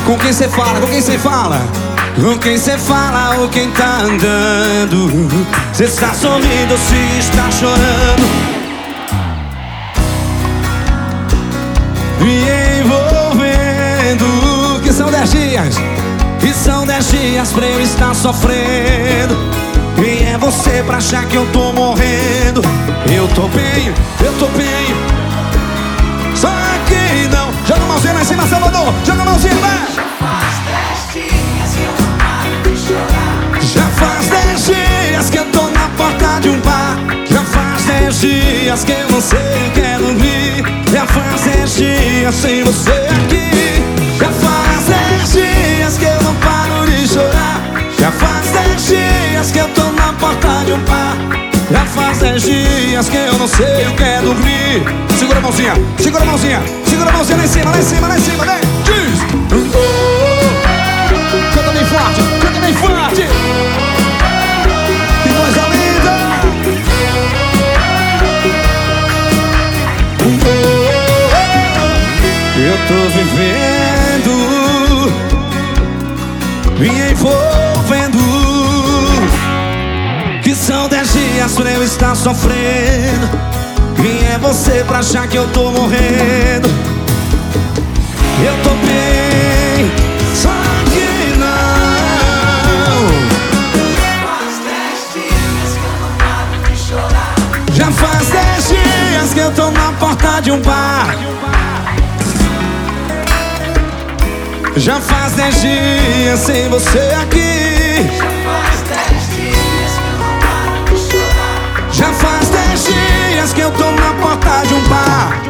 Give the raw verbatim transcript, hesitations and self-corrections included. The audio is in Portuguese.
Com quem cê fala, com quem cê fala? Com quem cê fala ou quem tá andando? Cê está sorrindo ou se está chorando? Me envolvendo. Que são dez dias, que são dez dias pra eu estar sofrendo. Quem é você pra achar que eu tô morrendo? Eu tô bem, eu tô bem. Só que não. Joga a mãozinha lá em cima, Salvador. Joga a mãozinha, vai. Já faz dez dias que eu tô na porta de um bar. Já faz dez dias que eu não sei o que é dormir. Já faz dez dias sem você aqui. Já faz dez dias que eu não paro de chorar. Já faz dez dias que eu tô na porta de um bar. Já faz dez dias que eu não sei o que é dormir. Segura a mãozinha, segura a mãozinha. Segura a mãozinha lá em cima, lá em cima, lá em cima, vem. Diz! Canta bem forte, canta bem forte. Que coisa linda. Eu tô vivendo, me envolvendo. Que são dez dias pra eu estar sofrendo. Quem é você pra achar que eu tô morrendo? Eu tô bem, só que não. Faz dez dias que eu não paro de chorar. Já faz dez dias que eu tô na porta de um bar. Já faz dez dias sem você aqui. Já faz dez dias que eu não paro de chorar. Já faz dez dias que eu tô na porta de um bar.